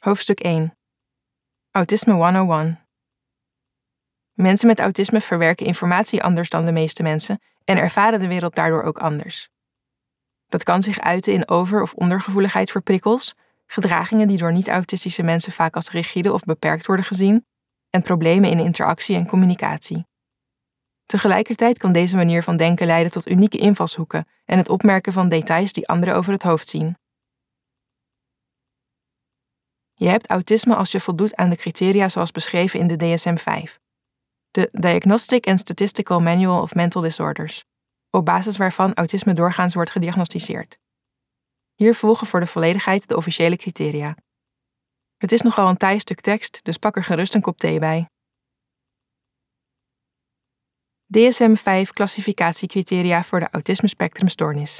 Hoofdstuk 1. Autisme 101. Mensen met autisme verwerken informatie anders dan de meeste mensen en ervaren de wereld daardoor ook anders. Dat kan zich uiten in over- of ondergevoeligheid voor prikkels, gedragingen die door niet-autistische mensen vaak als rigide of beperkt worden gezien, en problemen in interactie en communicatie. Tegelijkertijd kan deze manier van denken leiden tot unieke invalshoeken en het opmerken van details die anderen over het hoofd zien. Je hebt autisme als je voldoet aan de criteria zoals beschreven in de DSM-5, de Diagnostic and Statistical Manual of Mental Disorders, op basis waarvan autisme doorgaans wordt gediagnosticeerd. Hier volgen voor de volledigheid de officiële criteria. Het is nogal een taai stuk tekst, dus pak er gerust een kop thee bij. DSM-5 klassificatiecriteria voor de autisme-spectrumstoornis.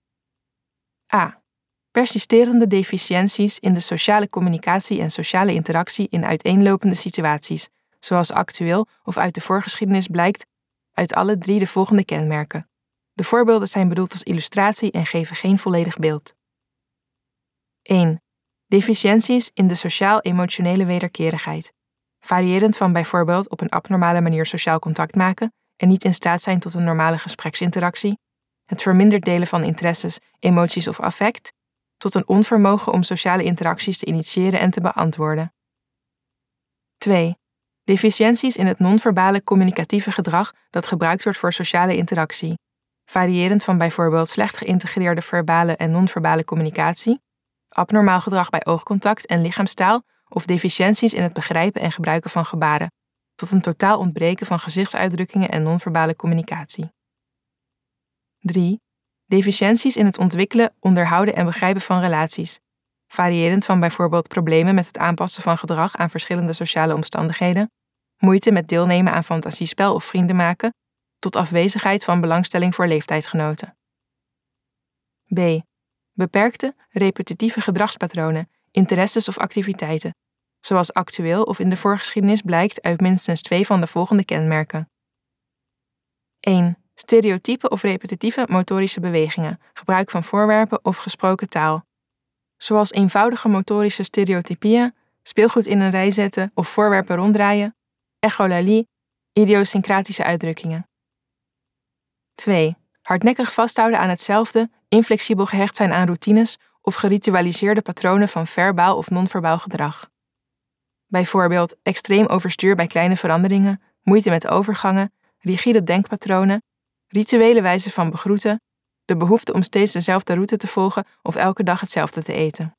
A. Persisterende deficiënties in de sociale communicatie en sociale interactie in uiteenlopende situaties, zoals actueel of uit de voorgeschiedenis blijkt uit alle 3 de volgende kenmerken. De voorbeelden zijn bedoeld als illustratie en geven geen volledig beeld. 1. Deficiënties in de sociaal-emotionele wederkerigheid, variërend van bijvoorbeeld op een abnormale manier sociaal contact maken en niet in staat zijn tot een normale gespreksinteractie, het verminderd delen van interesses, emoties of affect, tot een onvermogen om sociale interacties te initiëren en te beantwoorden. 2. Deficiënties in het non-verbale communicatieve gedrag dat gebruikt wordt voor sociale interactie, variërend van bijvoorbeeld slecht geïntegreerde verbale en non-verbale communicatie, abnormaal gedrag bij oogcontact en lichaamstaal of deficiënties in het begrijpen en gebruiken van gebaren, tot een totaal ontbreken van gezichtsuitdrukkingen en non-verbale communicatie. 3. Deficiënties in het ontwikkelen, onderhouden en begrijpen van relaties, variërend van bijvoorbeeld problemen met het aanpassen van gedrag aan verschillende sociale omstandigheden, moeite met deelnemen aan fantasiespel of vrienden maken, tot afwezigheid van belangstelling voor leeftijdsgenoten. B. Beperkte, repetitieve gedragspatronen, interesses of activiteiten, zoals actueel of in de voorgeschiedenis blijkt uit minstens 2 van de volgende kenmerken. 1. Stereotype of repetitieve motorische bewegingen, gebruik van voorwerpen of gesproken taal, zoals eenvoudige motorische stereotypieën, speelgoed in een rij zetten of voorwerpen ronddraaien, echolalie, idiosyncratische uitdrukkingen. 2. Hardnekkig vasthouden aan hetzelfde, inflexibel gehecht zijn aan routines of geritualiseerde patronen van verbaal of non-verbaal gedrag. Bijvoorbeeld extreem overstuur bij kleine veranderingen, moeite met overgangen, rigide denkpatronen, rituele wijze van begroeten, de behoefte om steeds dezelfde route te volgen of elke dag hetzelfde te eten.